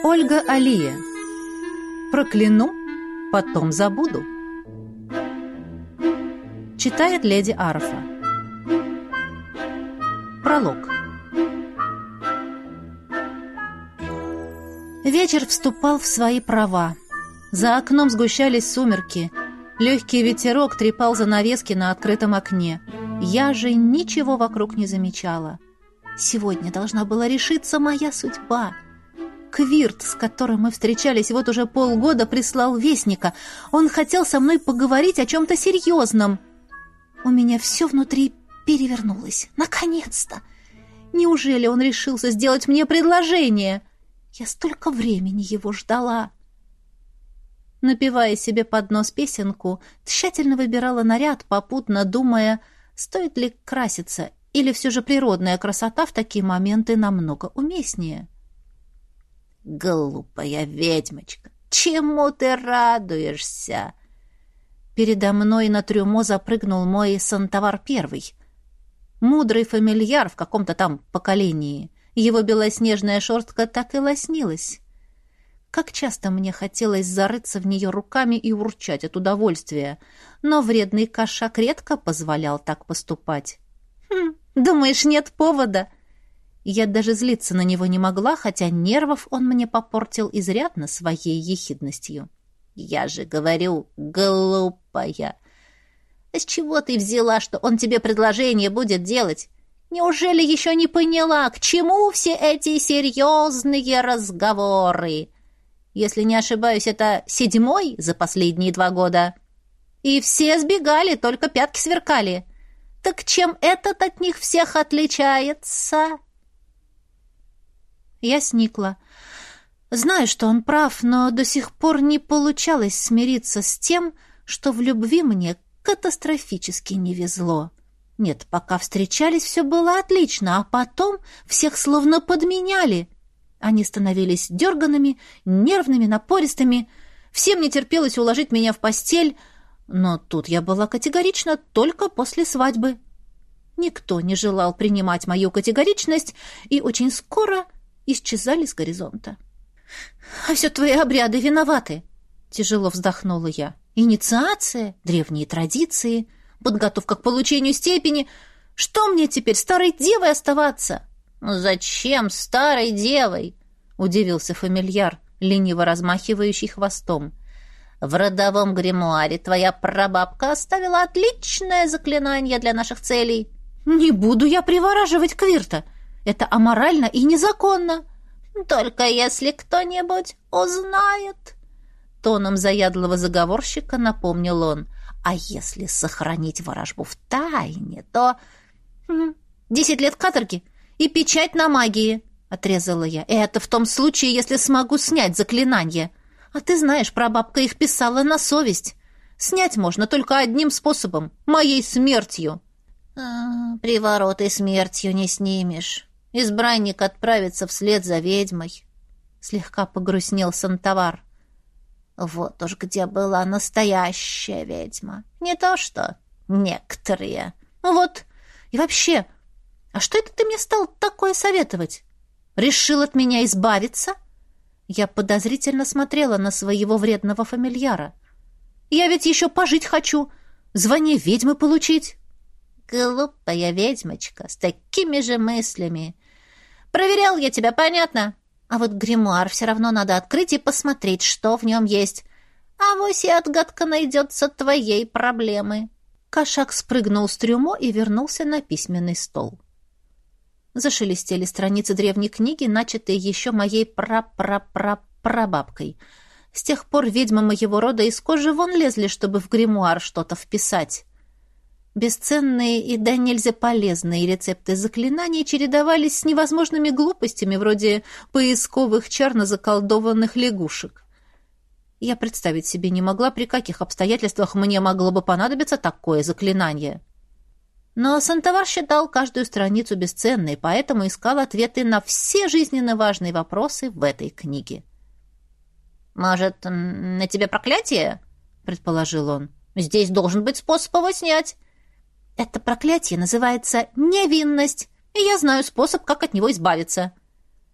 Ольга Алия. Прокляну, потом забуду. Читает леди Арфа. Пролог. Вечер вступал в свои права. За окном сгущались сумерки. Легкий ветерок трепал занавески на открытом окне. Я же ничего вокруг не замечала. Сегодня должна была решиться моя судьба. Квирт, с которым мы встречались вот уже полгода, прислал вестника. Он хотел со мной поговорить о чем-то серьезном. У меня все внутри перевернулось. Наконец-то! Неужели он решился сделать мне предложение? Я столько времени его ждала. Напевая себе под нос песенку, тщательно выбирала наряд, попутно думая, стоит ли краситься, или все же природная красота в такие моменты намного уместнее. «Глупая ведьмочка, чему ты радуешься?» Передо мной на трюмо запрыгнул мой Сантовар Первый. Мудрый фамильяр в каком-то там поколении. Его белоснежная шерстка так и лоснилась. Как часто мне хотелось зарыться в нее руками и урчать от удовольствия, но вредный кошак редко позволял так поступать. Думаешь, нет повода?» Я даже злиться на него не могла, хотя нервов он мне попортил изрядно своей ехидностью. «Я же говорю, глупая! С чего ты взяла, что он тебе предложение будет делать? Неужели еще не поняла, к чему все эти серьезные разговоры? Если не ошибаюсь, это 7-й за последние 2 года. И все сбегали, только пятки сверкали. Так чем этот от них всех отличается?» Я сникла. Знаю, что он прав, но до сих пор не получалось смириться с тем, что в любви мне катастрофически не везло. Нет, пока встречались, все было отлично, а потом всех словно подменяли. Они становились дерганными, нервными, напористыми. Всем не терпелось уложить меня в постель, но тут я была категорична только после свадьбы. Никто не желал принимать мою категоричность, и очень скоро исчезали с горизонта. «А все твои обряды виноваты!» — тяжело вздохнула я. «Инициация, древние традиции, подготовка к получению степени. Что мне теперь, старой девой оставаться?» «Зачем старой девой?» — удивился фамильяр, лениво размахивающий хвостом. «В родовом гримуаре твоя прабабка оставила отличное заклинание для наших целей». «Не буду я привораживать Квирта. Это аморально и незаконно». «Только если кто-нибудь узнает», — тоном заядлого заговорщика напомнил он. «А если сохранить ворожбу в тайне, то...» 10 лет каторги и печать на магии», — отрезала я. «Это в том случае, если смогу снять заклинание. А ты знаешь, прабабка их писала на совесть. Снять можно только одним способом — моей смертью». «Привороты смертью не снимешь. Избранник отправится вслед за ведьмой», — слегка погрустнел Сантовар. «Вот уж где была настоящая ведьма. Не то что некоторые. Вот. И вообще, а что это ты мне стал такое советовать? Решил от меня избавиться?» Я подозрительно смотрела на своего вредного фамильяра. «Я ведь еще пожить хочу, звание ведьмы получить». «Глупая ведьмочка, с такими же мыслями. Проверял я тебя, понятно? А вот гримуар все равно надо открыть и посмотреть, что в нем есть. Авось и отгадка найдется твоей проблемы». Кошак спрыгнул с трюмо и вернулся на письменный стол. Зашелестели страницы древней книги, начатые еще моей прабабкой. С тех пор ведьмы моего рода из кожи вон лезли, чтобы в гримуар что-то вписать. Бесценные и да нельзя полезные рецепты заклинаний чередовались с невозможными глупостями, вроде поисковых чар на заколдованных лягушек. Я представить себе не могла, при каких обстоятельствах мне могло бы понадобиться такое заклинание. Но Сантовар считал каждую страницу бесценной, поэтому искал ответы на все жизненно важные вопросы в этой книге. «Может, на тебе проклятие?» — предположил он. «Здесь должен быть способ его снять». «Это проклятие называется невинность, и я знаю способ, как от него избавиться».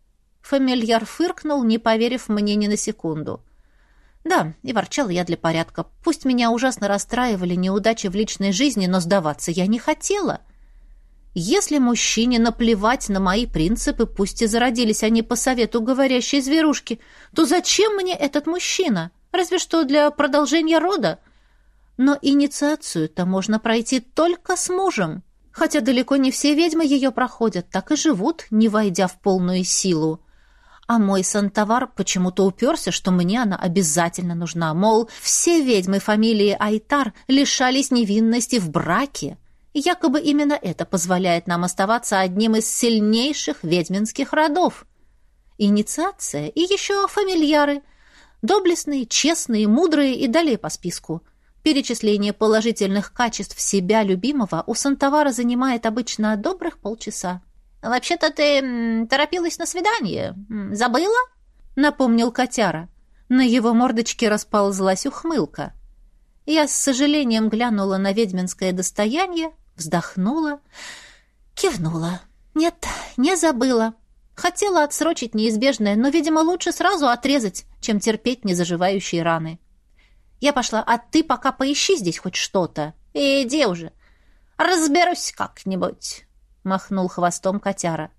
Фамильяр фыркнул, не поверив мне ни на секунду. Да, и ворчала я для порядка. Пусть меня ужасно расстраивали неудачи в личной жизни, но сдаваться я не хотела. Если мужчине наплевать на мои принципы, пусть и зародились они по совету говорящей зверушки, то зачем мне этот мужчина? Разве что для продолжения рода. Но инициацию-то можно пройти только с мужем. Хотя далеко не все ведьмы ее проходят, так и живут, не войдя в полную силу. А мой Сантавар почему-то уперся, что мне она обязательно нужна. Мол, все ведьмы фамилии Айтар лишались невинности в браке. И якобы именно это позволяет нам оставаться одним из сильнейших ведьминских родов. Инициация и еще фамильяры. Доблестные, честные, мудрые и далее по списку. Перечисление положительных качеств себя любимого у Сантавара занимает обычно добрых полчаса. «Вообще-то ты торопилась на свидание. Забыла?» — напомнил котяра. На его мордочке расползлась ухмылка. Я с сожалением глянула на ведьминское достояние, вздохнула, кивнула. «Нет, не забыла. Хотела отсрочить неизбежное, но, видимо, лучше сразу отрезать, чем терпеть незаживающие раны. Я пошла, а ты пока поищи здесь хоть что-то. Иди уже. Разберусь как-нибудь». Махнул хвостом котяра.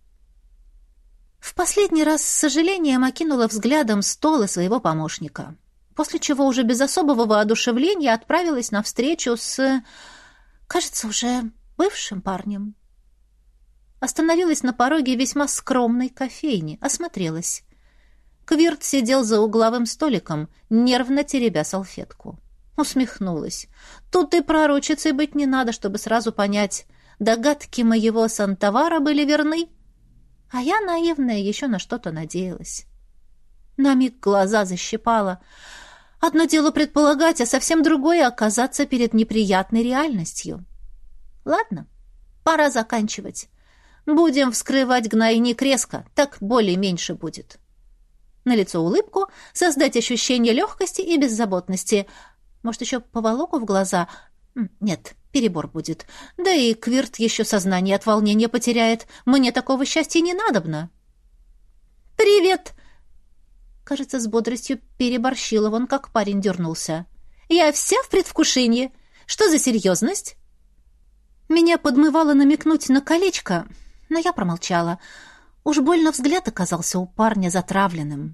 В последний раз с сожалением окинула взглядом стол и своего помощника, после чего уже без особого воодушевления отправилась на встречу с, кажется, уже бывшим парнем. Остановилась на пороге весьма скромной кофейни, осмотрелась. Квирт сидел за угловым столиком, нервно теребя салфетку. Усмехнулась. Тут и пророчицей быть не надо, чтобы сразу понять, догадки моего Сантавара были верны, а я, наивная, еще на что-то надеялась. На миг глаза защипала. Одно дело предполагать, а совсем другое — оказаться перед неприятной реальностью. Ладно, пора заканчивать. Будем вскрывать гнойник резко, так боли меньше будет. Налицо улыбку, создать ощущение легкости и беззаботности. Может, еще поволоку в глаза? Нет, перебор будет. Да и Квирт еще сознание от волнения потеряет. Мне такого счастья не надобно. «Привет!» Кажется, с бодростью переборщила, вон как парень дернулся. «Я вся в предвкушении. Что за серьезность?» Меня подмывало намекнуть на колечко, но я промолчала. Уж больно взгляд оказался у парня затравленным.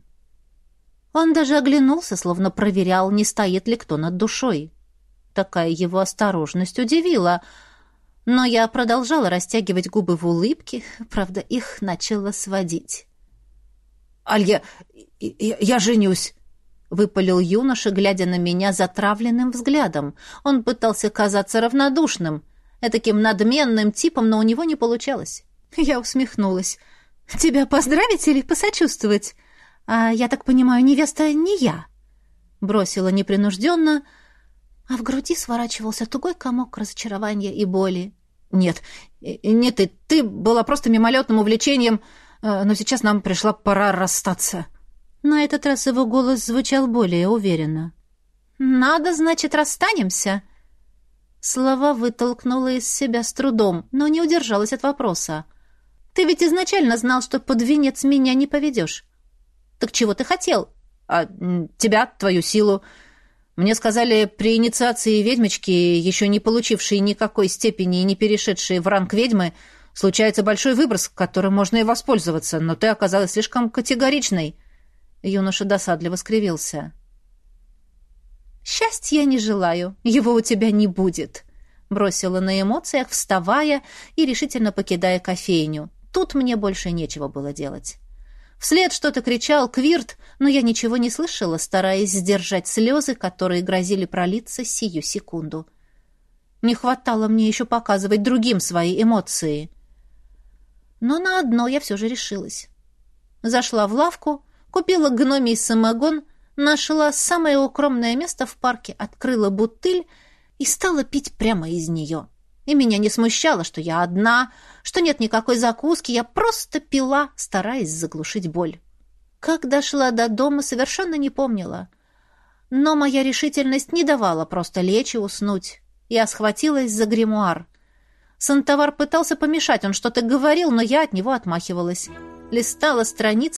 Он даже оглянулся, словно проверял, не стоит ли кто над душой. Такая его осторожность удивила, но я продолжала растягивать губы в улыбке, правда, их начало сводить. «Алья, я женюсь!» — выпалил юноша, глядя на меня затравленным взглядом. Он пытался казаться равнодушным, этаким надменным типом, но у него не получалось. Я усмехнулась. «Тебя поздравить или посочувствовать? А я так понимаю, невеста не я?» Бросила непринужденно, а в груди сворачивался тугой комок разочарования и боли. «Нет, не ты. Ты была просто мимолетным увлечением, но сейчас нам пришла пора расстаться». На этот раз его голос звучал более уверенно. «Надо, значит, расстанемся?» Слова вытолкнула из себя с трудом, но не удержалась от вопроса. «Ты ведь изначально знал, что под венец меня не поведешь. Так чего ты хотел?» «Тебя, твою силу. Мне сказали, при инициации ведьмочки, еще не получившей никакой степени и не перешедшей в ранг ведьмы, случается большой выброс, которым можно и воспользоваться, но ты оказалась слишком категоричной». Юноша досадливо скривился. «Счастья не желаю, его у тебя не будет», — бросила на эмоциях, вставая и решительно покидая кофейню. Тут мне больше нечего было делать. Вслед что-то кричал Квирт, но я ничего не слышала, стараясь сдержать слезы, которые грозили пролиться сию секунду. Не хватало мне еще показывать другим свои эмоции. Но на одно я все же решилась. Зашла в лавку, купила гномий самогон, нашла самое укромное место в парке, открыла бутыль и стала пить прямо из нее. И меня не смущало, что я одна, что нет никакой закуски, я просто пила, стараясь заглушить боль. Как дошла до дома, совершенно не помнила. Но моя решительность не давала просто лечь и уснуть. Я схватилась за гримуар. Сантавар пытался помешать, он что-то говорил, но я от него отмахивалась. Листала страницы